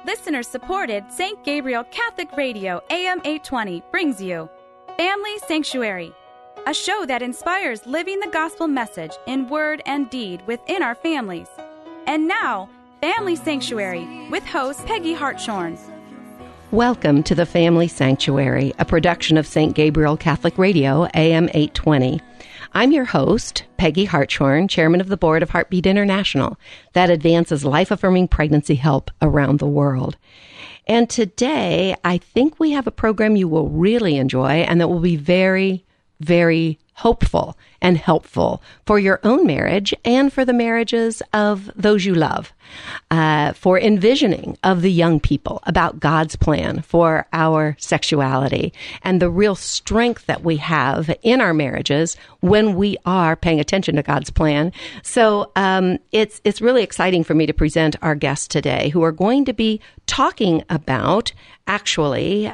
Listener-supported St. Gabriel Catholic Radio AM 820 brings you Family Sanctuary, a show that inspires living the gospel message in word and deed within our families. And now, Family Sanctuary with host Peggy Hartshorn. Welcome to the Family Sanctuary, a production of St. Gabriel Catholic Radio, AM 820. I'm your host, Peggy Hartshorn, chairman of the board of Heartbeat International, that advances life-affirming pregnancy help around the world. And today, I think we have a program you will really enjoy and that will be very, very hopeful and helpful for your own marriage and for the marriages of those you love, for envisioning of the young people about God's plan for our sexuality and the real strength that we have in our marriages when we are paying attention to God's plan. So it's really exciting for me to present our guests today who are going to be talking about actually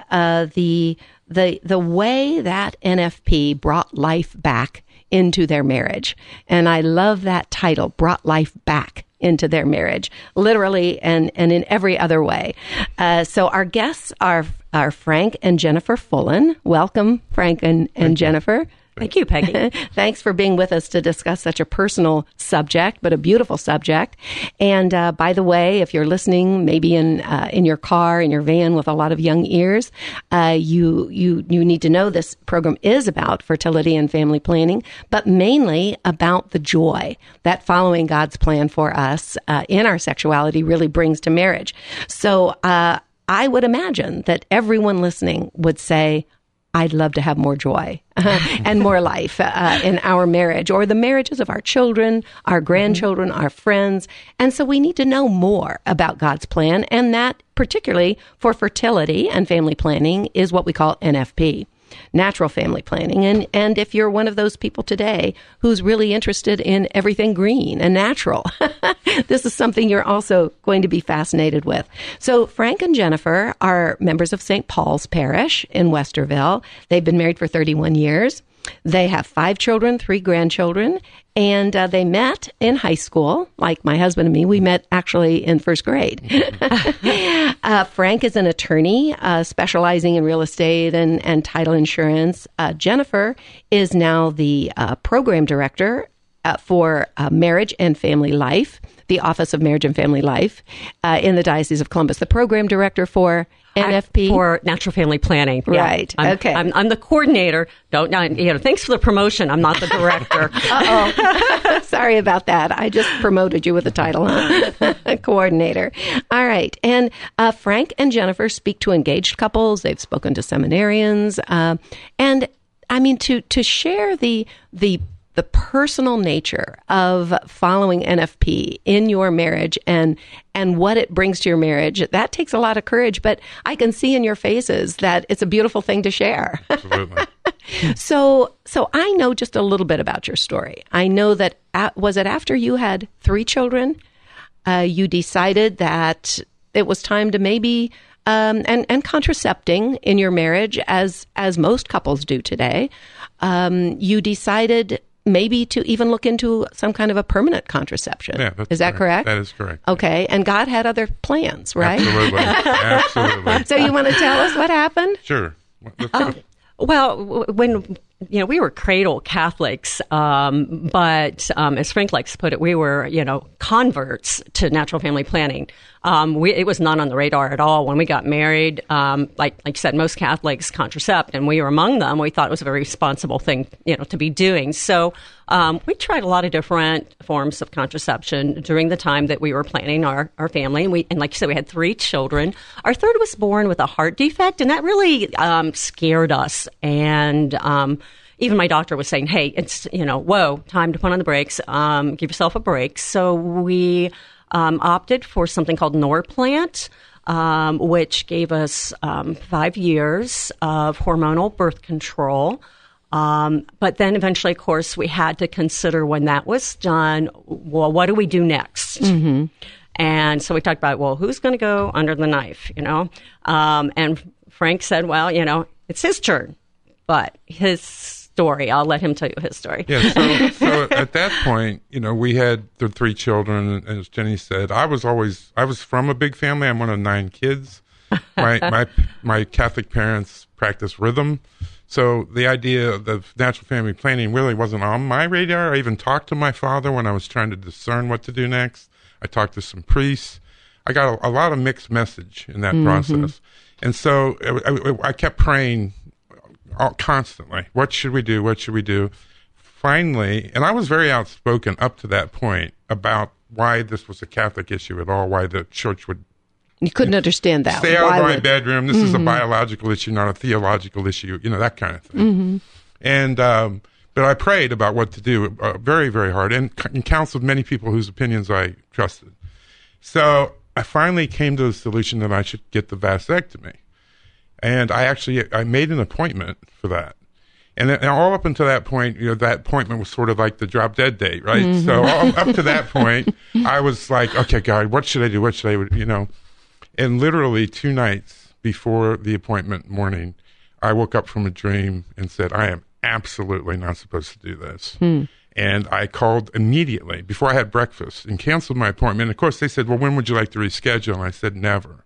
the way that NFP brought life back into their marriage. And I love that title, brought life back into their marriage, literally and in every other way. So our guests are Frank and Jennifer Fullen. Welcome, Frank and Jennifer. Thank you, Peggy. Thanks for being with us to discuss such a personal subject, but a beautiful subject. And by the way, if you're listening, maybe in your car, in your van with a lot of young ears, you need to know this program is about fertility and family planning, but mainly about the joy that following God's plan for us in our sexuality really brings to marriage. So I would imagine that everyone listening would say, I'd love to have more joy and more life in our marriage or the marriages of our children, our grandchildren, our friends. And so we need to know more about God's plan. And that, particularly for fertility and family planning, is what we call NFP. Natural family planning. And if you're one of those people today who's really interested in everything green and natural, this is something you're also going to be fascinated with. So Frank and Jennifer are members of St. Paul's Parish in Westerville. They've been married for 31 years. They have 5 children, 3 grandchildren, and they met in high school, like my husband and me. We met actually in first grade. Frank is an attorney specializing in real estate and title insurance. Jennifer is now the program director for Marriage and Family Life, the Office of Marriage and Family Life in the Diocese of Columbus, the program director for NFP? For natural family planning. Right. Yeah. Okay. I'm the coordinator. Thanks for the promotion. I'm not the director. Uh-oh. Sorry about that. I just promoted you with the title, huh? Coordinator. All right. And Frank and Jennifer speak to engaged couples. They've spoken to seminarians. And I mean, to share the personal nature of following NFP in your marriage and what it brings to your marriage, that takes a lot of courage, but I can see in your faces that it's a beautiful thing to share. Absolutely. So I know just a little bit about your story. I know that, was it after you had 3 children, you decided that it was time to maybe, and contracepting in your marriage, as most couples do today, you decided maybe to even look into some kind of a permanent contraception. Yeah, is that correct? That is correct. Okay, and God had other plans, right? Absolutely. Absolutely. So you want to tell us what happened? Sure. Well, when we were cradle Catholics, but as Frank likes to put it, we were converts to natural family planning. It was not on the radar at all when we got married. Like you said, most Catholics contracept, and we were among them. We thought it was a very responsible thing, to be doing. So we tried a lot of different forms of contraception during the time that we were planning our family. And like you said, we had 3 children. Our third was born with a heart defect, and that really scared us. And even my doctor was saying, hey, it's, whoa, time to put on the brakes, give yourself a break. So we opted for something called Norplant, which gave us 5 years of hormonal birth control. But then eventually, of course, we had to consider when that was done, well, what do we do next? Mm-hmm. And so we talked about, well, who's going to go under the knife, And Frank said, well, it's his turn. But his story. I'll let him tell you his story. Yeah, so at that point, we had the 3 children, and as Jenny said, I was from a big family. I'm one of 9 kids. My Catholic parents practiced rhythm, so the idea of natural family planning really wasn't on my radar. I even talked to my father when I was trying to discern what to do next. I talked to some priests. I got a lot of mixed message in that process, and so I kept praying constantly. What should we do? What should we do? Finally, and I was very outspoken up to that point about why this was a Catholic issue at all, why the church would... You couldn't understand that. Stay out of my bedroom. This is a biological issue, not a theological issue, that kind of thing. And but I prayed about what to do very, very hard and counseled many people whose opinions I trusted. So I finally came to the solution that I should get the vasectomy. And I made an appointment for that. And all up until that point, that appointment was sort of like the drop dead date, right? So up to that point, I was like, okay, God, what should I do? What should I do? And literally 2 nights before the appointment morning, I woke up from a dream and said, I am absolutely not supposed to do this. And I called immediately before I had breakfast and canceled my appointment. And of course, they said, well, when would you like to reschedule? And I said, never.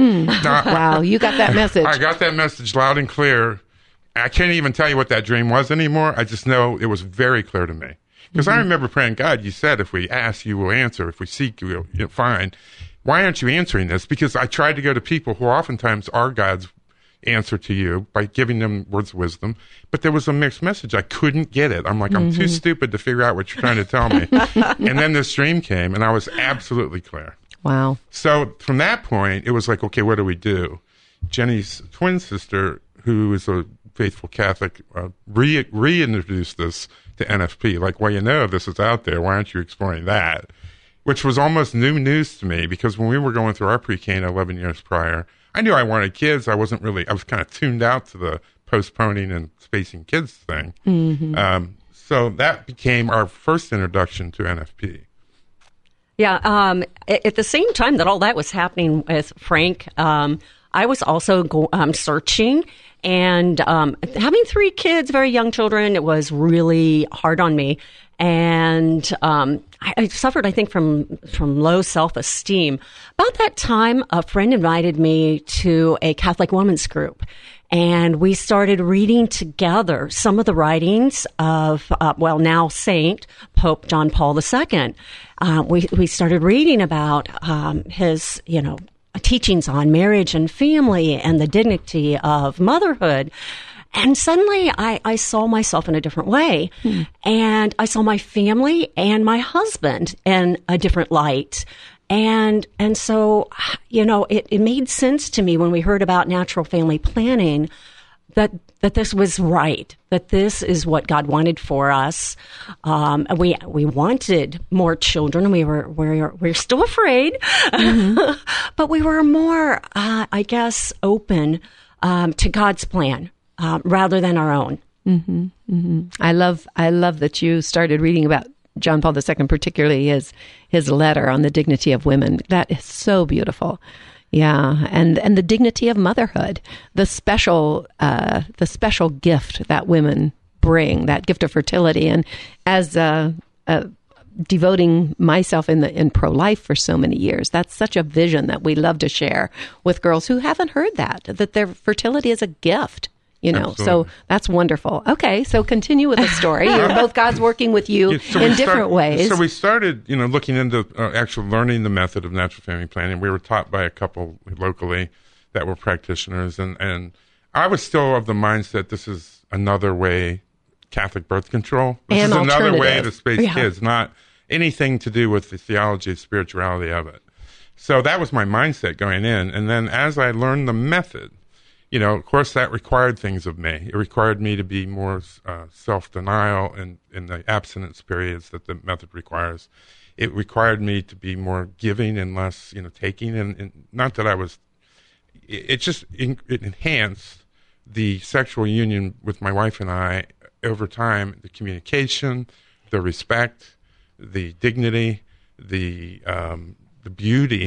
Wow, you got that message. I got that message loud and clear. I can't even tell you what that dream was anymore. I just know it was very clear to me. Because I remember praying, God, you said if we ask, you will answer. If we seek, you will find. Why aren't you answering this? Because I tried to go to people who oftentimes are God's answer to you by giving them words of wisdom, but there was a mixed message. I couldn't get it. I'm like, I'm too stupid to figure out what you're trying to tell me. And then this dream came, and I was absolutely clear. Wow. So from that point, it was like, okay, what do we do? Jenny's twin sister, who is a faithful Catholic, reintroduced this to NFP. Like, well, this is out there. Why aren't you exploring that? Which was almost new news to me, because when we were going through our pre-K 11 years prior, I knew I wanted kids. I was kind of tuned out to the postponing and spacing kids thing. So that became our first introduction to NFP. Yeah. At the same time that all that was happening with Frank, I was also searching, and having 3 kids, very young children, it was really hard on me. And I suffered, I think, from low self-esteem. About that time, a friend invited me to a Catholic women's group, and we started reading together some of the writings of, now Saint Pope John Paul II. We started reading about his, teachings on marriage and family and the dignity of motherhood. And suddenly I saw myself in a different way. And I saw my family and my husband in a different light. And so, it made sense to me when we heard about natural family planning that this was right, that this is what God wanted for us. We wanted more children. We're still afraid, but we were more, open to God's plan. Rather than our own. I love that you started reading about John Paul II, particularly his letter on the dignity of women. That is so beautiful. Yeah, and the dignity of motherhood, the special gift that women bring, that gift of fertility. And as devoting myself in pro-life for so many years, that's such a vision that we love to share with girls who haven't heard that their fertility is a gift. Absolutely. So that's wonderful. Okay, so continue with the story. You're both God's working with you in different ways. So we started, looking into actually learning the method of natural family planning. We were taught by a couple locally that were practitioners, and I was still of the mindset this is another way, Catholic birth control. This is another way to space kids, not anything to do with the theology, spirituality of it. So that was my mindset going in, and then as I learned the method, of course, that required things of me. It required me to be more self-denial in the abstinence periods that the method requires. It required me to be more giving and less, taking. And not that I was. It enhanced the sexual union with my wife and I over time. The communication, the respect, the dignity, the beauty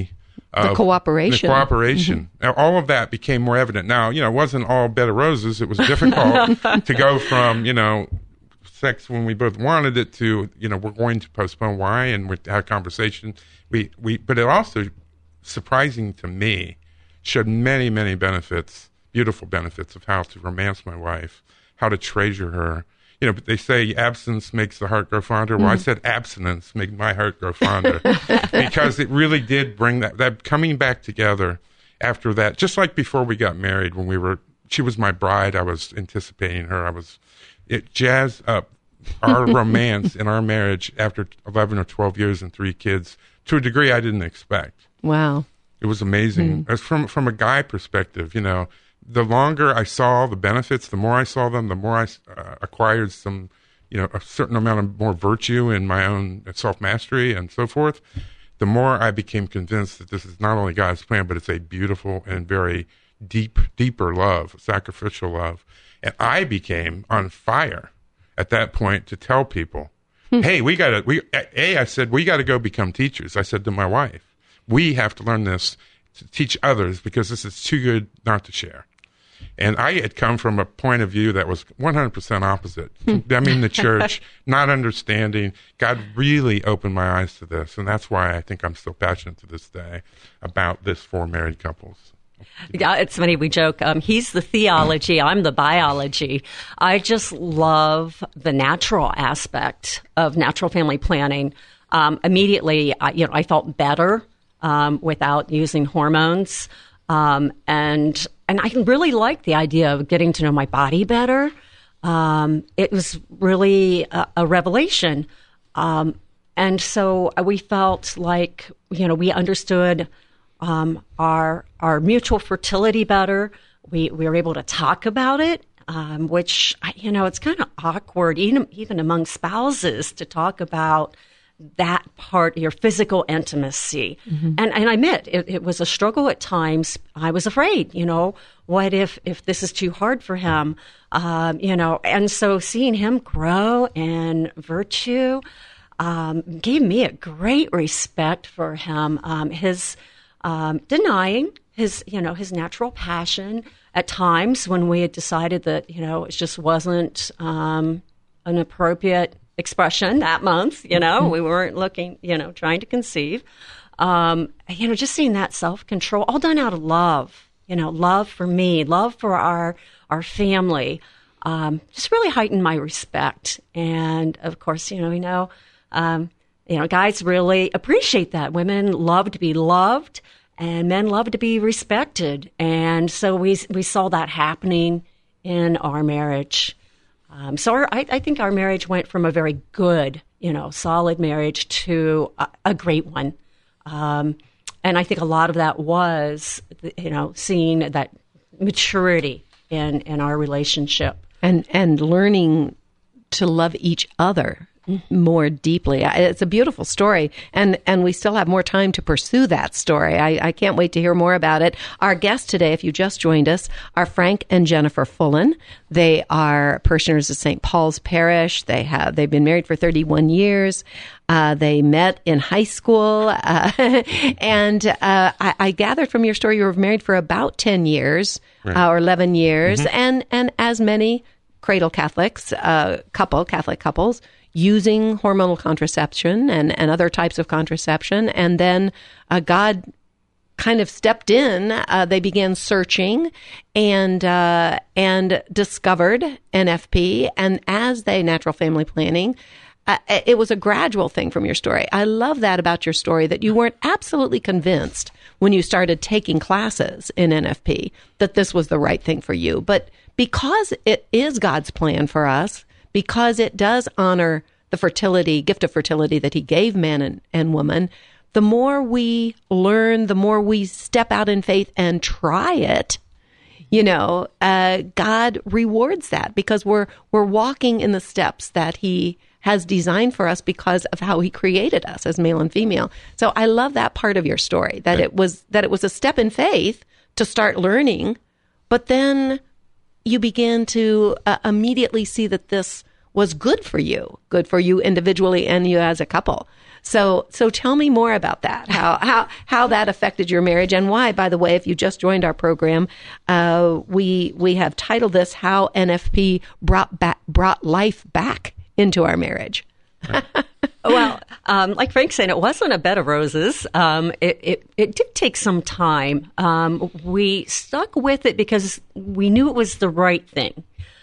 The cooperation. Mm-hmm. All of that became more evident. Now, it wasn't all bed of roses. It was difficult to go from, sex when we both wanted it to, we're going to postpone. Why? And we had a conversation. But it also, surprising to me, showed many, many benefits, beautiful benefits of how to romance my wife, how to treasure her. But they say absence makes the heart grow fonder. Well, I said abstinence made my heart grow fonder because it really did bring that coming back together after that. Just like before we got married, when she was my bride, I was anticipating her. It jazzed up our romance and our marriage after 11 or 12 years and 3 kids to a degree I didn't expect. Wow. It was amazing. As from a guy perspective, the longer I saw the benefits, the more I saw them, the more I acquired some, a certain amount of more virtue in my own self-mastery and so forth, the more I became convinced that this is not only God's plan, but it's a beautiful and very deeper love, sacrificial love. And I became on fire at that point to tell people, hey, I said, we got to go become teachers. I said to my wife, we have to learn this to teach others because this is too good not to share. And I had come from a point of view that was 100% opposite. Condemning the church, not understanding. God really opened my eyes to this. And that's why I think I'm still passionate to this day about this for married couples. Yeah, it's funny, we joke. He's the theology, I'm the biology. I just love the natural aspect of natural family planning. Immediately, I felt better without using hormones. And I really like the idea of getting to know my body better. It was really a revelation. And so we felt like, we understood our mutual fertility better. We were able to talk about it, which, it's kind of awkward, even among spouses, to talk about that part, your physical intimacy. Mm-hmm. And I admit, it was a struggle at times. I was afraid, what if this is too hard for him? And so seeing him grow in virtue gave me a great respect for him. His denying his natural passion at times when we had decided that, it just wasn't an appropriate expression that month, we weren't looking, trying to conceive, just seeing that self-control all done out of love, love for me, love for our family, just really heightened my respect. And of course, guys really appreciate that. Women love to be loved and men love to be respected. And so we saw that happening in our marriage. So I think our marriage went from a very good, solid marriage to a great one. And I think a lot of that was, seeing that maturity in our relationship. And learning to love each other more deeply. It's a beautiful story, and we still have more time to pursue that story. I can't wait to hear more about it. Our guests today, if you just joined us, are Frank and Jennifer Fullen. They are parishioners of St. Paul's Parish. They've been married for 31 years. They met in high school, and I gathered from your story you were married for about 10 years, right. Or 11 years, mm-hmm. and as many cradle Catholics, Catholic couples, using hormonal contraception and other types of contraception. And then God kind of stepped in. They began searching and discovered NFP. And as they natural family planning, it was a gradual thing from your story. I love that about your story, that you weren't absolutely convinced when you started taking classes in NFP that this was the right thing for you. But because it is God's plan for us, because it does honor the gift of fertility that he gave man and woman, the more we learn, the more we step out in faith and try it, God rewards that because we're walking in the steps that he has designed for us because of how he created us as male and female. So I love that part of your story, that it was a step in faith to start learning, but then you begin to immediately see that this was good for you individually and you as a couple. So tell me more about that. How that affected your marriage, and why, by the way, if you just joined our program, we have titled this "How NFP Brought Life Back into Our Marriage." Well, like Frank said, it wasn't a bed of roses. It did take some time. We stuck with it because we knew it was the right thing.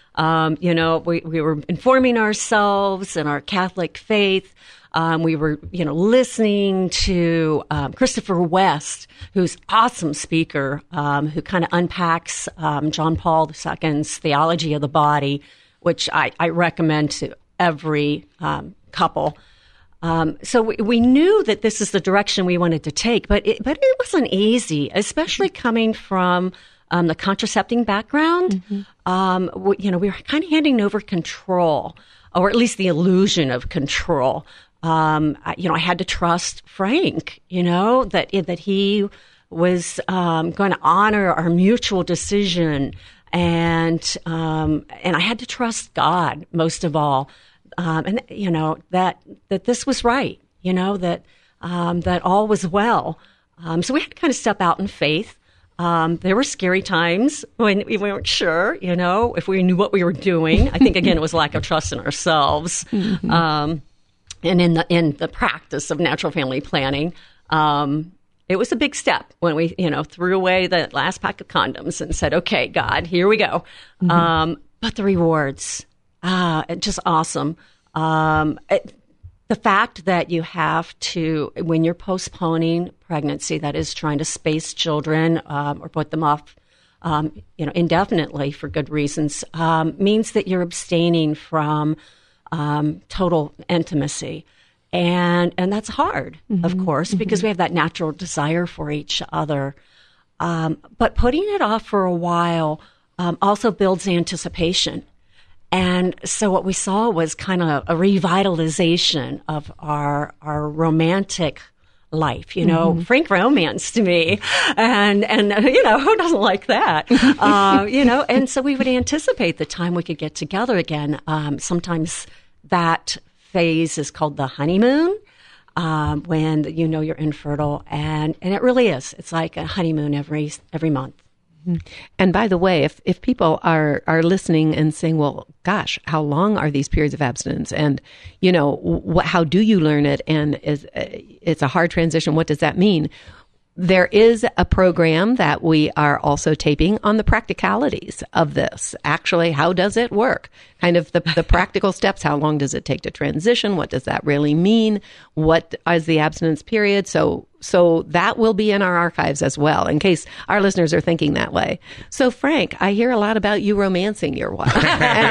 We were informing ourselves in our Catholic faith. We were, listening to Christopher West, who's an awesome speaker, who kind of unpacks John Paul II's theology of the body, which I recommend to every couple. So we knew that this is the direction we wanted to take, but it wasn't easy, especially coming from the contracepting background. Mm-hmm. We were kind of handing over control, or at least the illusion of control. I had to trust Frank, that he was going to honor our mutual decision, and I had to trust God most of all. That this was right, that all was well. So we had to kind of step out in faith. There were scary times when we weren't sure, if we knew what we were doing. I think, again, it was lack of trust in ourselves. Mm-hmm. And in the practice of natural family planning. It was a big step when we, threw away the last pack of condoms and said, okay, God, here we go. Mm-hmm. But the rewards, just awesome. The fact that you have to, when you're postponing pregnancy, that is trying to space children or put them off, indefinitely for good reasons, means that you're abstaining from total intimacy. And that's hard, mm-hmm, of course, mm-hmm, because we have that natural desire for each other. But putting it off for a while also builds anticipation. And so what we saw was kind of a revitalization of our romantic life. Mm-hmm. Frank romanced me, and who doesn't like that? And so we would anticipate the time we could get together again. Sometimes that phase is called the honeymoon, when you're infertile, and it really is. It's like a honeymoon every month. And by the way, if people are listening and saying, well, gosh, how long are these periods of abstinence? And, how do you learn it? And it's a hard transition. What does that mean? There is a program that we are also taping on the practicalities of this. Actually, how does it work? Kind of the practical steps. How long does it take to transition? What does that really mean? What is the abstinence period? So that will be in our archives as well, in case our listeners are thinking that way. So, Frank, I hear a lot about you romancing your wife. and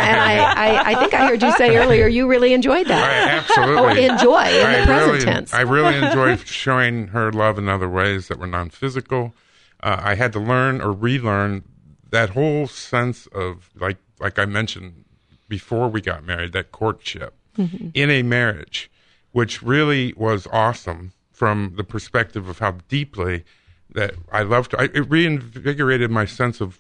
I think I heard you say earlier you really enjoyed that. Absolutely. Enjoy in the present tense. I really enjoy showing her love in other ways that were non-physical. I had to learn or relearn that whole sense of, like I mentioned before we got married, that courtship, mm-hmm, in a marriage, which really was awesome. From the perspective of how deeply that I loved her. It reinvigorated my sense of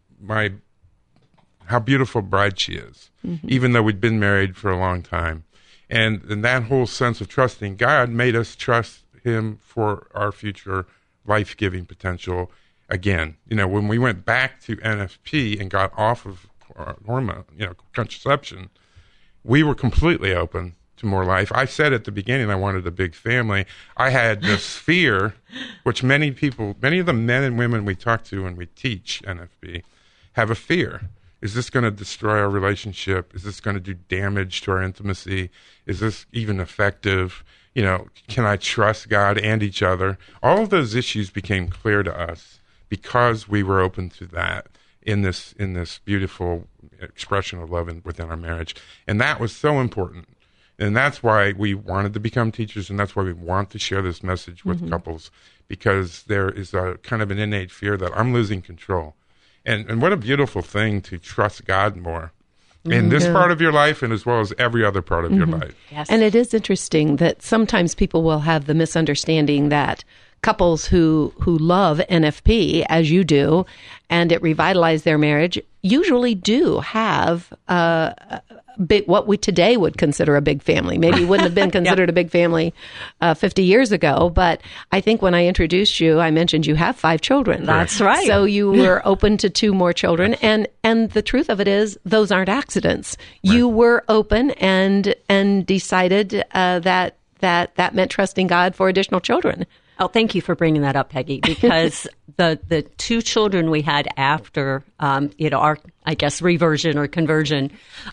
how beautiful bride she is, mm-hmm, even though we'd been married for a long time. And that whole sense of trusting God made us trust him for our future life-giving potential again. When we went back to NFP and got off of hormone, contraception, we were completely open to more life. I said at the beginning I wanted a big family. I had this fear, which many of the men and women we talk to when we teach NFP have a fear. Is this going to destroy our relationship? Is this going to do damage to our intimacy? Is this even effective? Can I trust God and each other? All of those issues became clear to us because we were open to that in this beautiful expression of love within our marriage. And that was so important. And that's why we wanted to become teachers, and that's why we want to share this message with, mm-hmm, couples, because there is a kind of an innate fear that I'm losing control. And what a beautiful thing to trust God more in this part of your life and as well as every other part of, mm-hmm, your life. Yes. And it is interesting that sometimes people will have the misunderstanding that couples who love NFP, as you do, and it revitalized their marriage, usually do have what we today would consider a big family. Maybe wouldn't have been considered a big family 50 years ago. But I think when I introduced you, I mentioned you have 5 children. That's right. So you were open to 2 more children. And the truth of it is, those aren't accidents. Right. You were open and decided that meant trusting God for additional children. Oh, thank you for bringing that up, Peggy, because the 2 children we had after, our, I guess, reversion or conversion,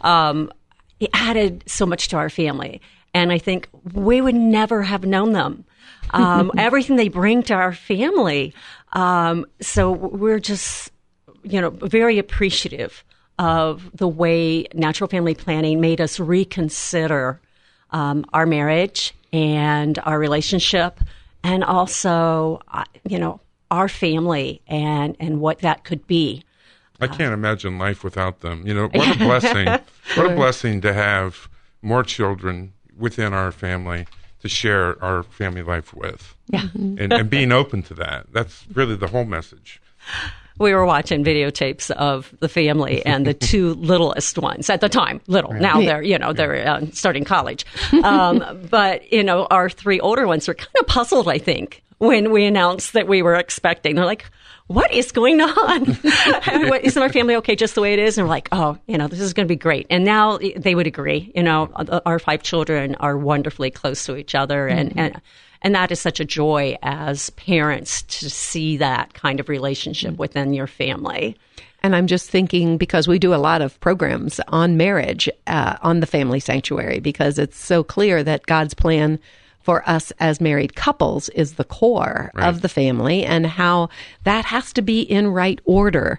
it added so much to our family. And I think we would never have known them. Everything they bring to our family. So we're just, very appreciative of the way natural family planning made us reconsider our marriage and our relationship, and also, our family and what that could be. I can't imagine life without them. What a blessing. What a blessing to have more children within our family to share our family life with. Yeah. And being open to that. That's really the whole message. We were watching videotapes of the family and the 2 littlest ones at the time. Little. Now they're starting college. But, our 3 older ones were kind of puzzled, I think, when we announced that we were expecting. They're like, what is going on? Isn't our family okay just the way it is? And we're like, this is going to be great. And now they would agree. Our 5 children are wonderfully close to each other. And that is such a joy as parents to see that kind of relationship within your family. And I'm just thinking, because we do a lot of programs on marriage, on the Family Sanctuary, because it's so clear that God's plan for us as married couples is the core of the family, and how that has to be in right order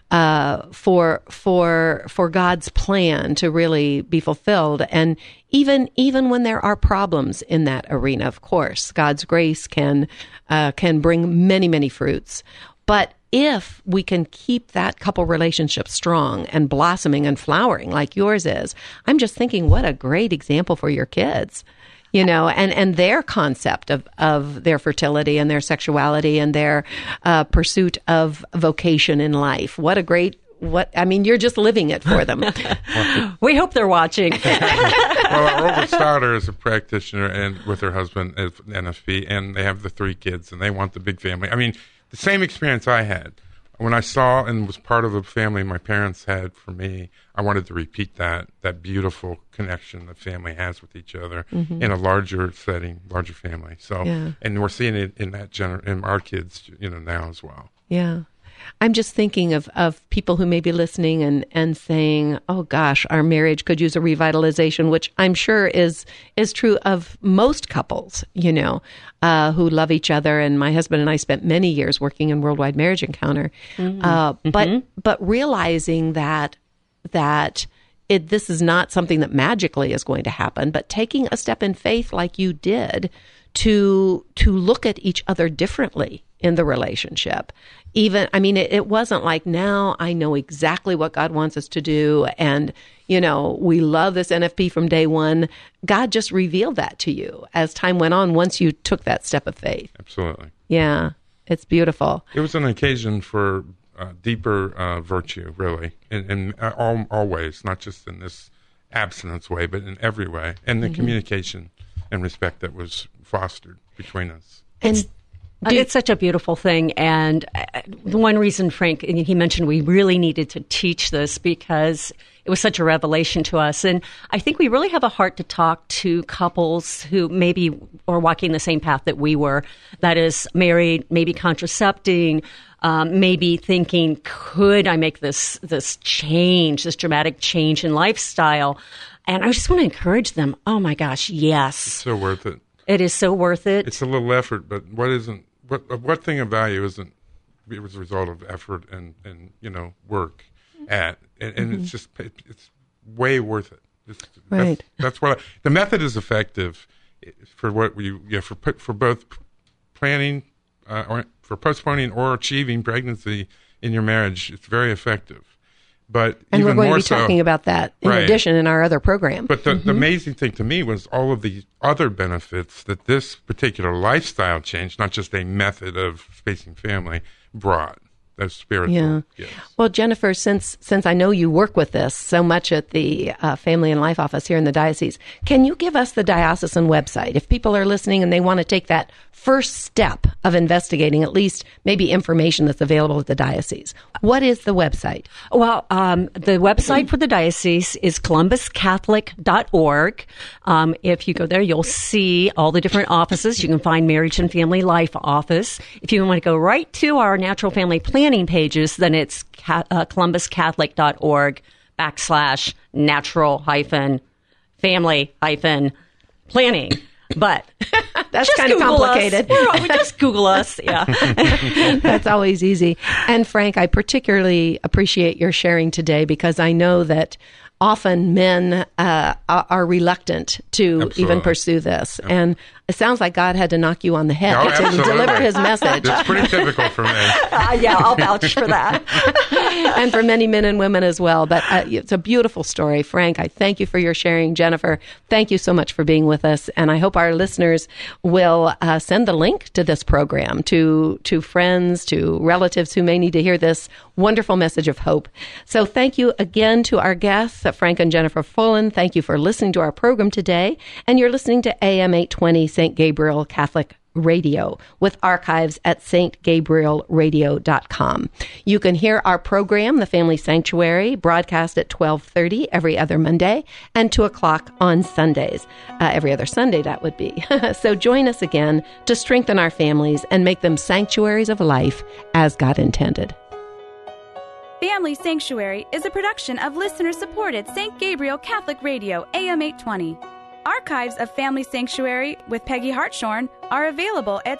for God's plan to really be fulfilled. And even when there are problems in that arena, of course, God's grace can bring many, many fruits. But if we can keep that couple relationship strong and blossoming and flowering like yours is, I'm just thinking, what a great example for your kids. And their concept of their fertility and their sexuality and their pursuit of vocation in life. You're just living it for them. We hope they're watching. Well, our oldest daughter is a practitioner and with her husband at NFB, and they have the 3 kids, and they want the big family. I mean, the same experience I had. When I saw and was part of the family my parents had for me, I wanted to repeat that beautiful connection the family has with each other in a larger setting, larger family. So, and we're seeing it in in our kids, now as well. Yeah. I'm just thinking of people who may be listening and saying, oh gosh, our marriage could use a revitalization, which I'm sure is true of most couples, who love each other. And my husband and I spent many years working in Worldwide Marriage Encounter. But realizing that this is not something that magically is going to happen, but taking a step in faith like you did to look at each other differently in the relationship. It wasn't like, now I know exactly what God wants us to do, and, we love this NFP from day one. God just revealed that to you as time went on, once you took that step of faith. Absolutely. Yeah, it's beautiful. It was an occasion for deeper virtue, really, in all ways, not just in this abstinence way, but in every way, and the communication and respect that was fostered between us. And it's such a beautiful thing. And one reason, Frank, he mentioned we really needed to teach this because it was such a revelation to us. And I think we really have a heart to talk to couples who maybe are walking the same path that we were, that is, married, maybe contracepting, maybe thinking, could I make this change, this dramatic change in lifestyle? And I just want to encourage them. Oh my gosh, yes. It's so worth it. It is so worth it. It's a little effort, but what thing of value isn't? It was a result of effort and work and it's way worth it. That's what the method is effective for what for both planning or for postponing or achieving pregnancy in your marriage. It's very effective. But and even we're going more to be talking about that in addition in our other program. But the amazing thing to me was all of the other benefits that this particular lifestyle change, not just a method of spacing family, brought. those spiritual gifts. Well, Jennifer, since I know you work with this so much at the Family and Life Office here in the diocese, can you give us the diocesan website? If people are listening and they want to take that first step of investigating at least maybe information that's available at the diocese, what is the website? Well, the website for the diocese is columbuscatholic.org. If you go there, you'll see all the different offices. You can find Marriage and Family Life Office. If you want to go right to our natural family planning pages, then it's columbuscatholic.org/natural-family-planning. But that's kind of complicated. Just Google us. Yeah. That's always easy. And Frank, I particularly appreciate your sharing today because I know that often men are reluctant to even pursue this. Yeah. And it sounds like God had to knock you on the head to deliver his message. It's pretty typical for me. Yeah, I'll vouch for that. And for many men and women as well. But it's a beautiful story. Frank, I thank you for your sharing. Jennifer, thank you so much for being with us. And I hope our listeners will send the link to this program to friends, to relatives who may need to hear this wonderful message of hope. So thank you again to our guests, Frank and Jennifer Fullen. Thank you for listening to our program today. And you're listening to AM 820 St. Gabriel Catholic Radio with archives at stgabrielradio.com. You can hear our program, The Family Sanctuary, broadcast at 12:30 every other Monday and 2 o'clock on Sundays. Every other Sunday, that would be. So join us again to strengthen our families and make them sanctuaries of life as God intended. Family Sanctuary is a production of listener-supported St. Gabriel Catholic Radio, AM 820. Archives of Family Sanctuary with Peggy Hartshorn are available at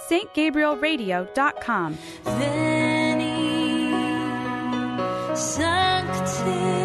stgabrielradio.com. Veni, Sancte